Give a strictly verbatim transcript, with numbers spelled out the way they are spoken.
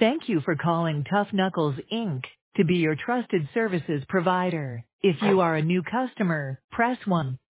Thank you for calling Tough Knuckles Incorporated to be your trusted services provider. If you are a new customer, press one.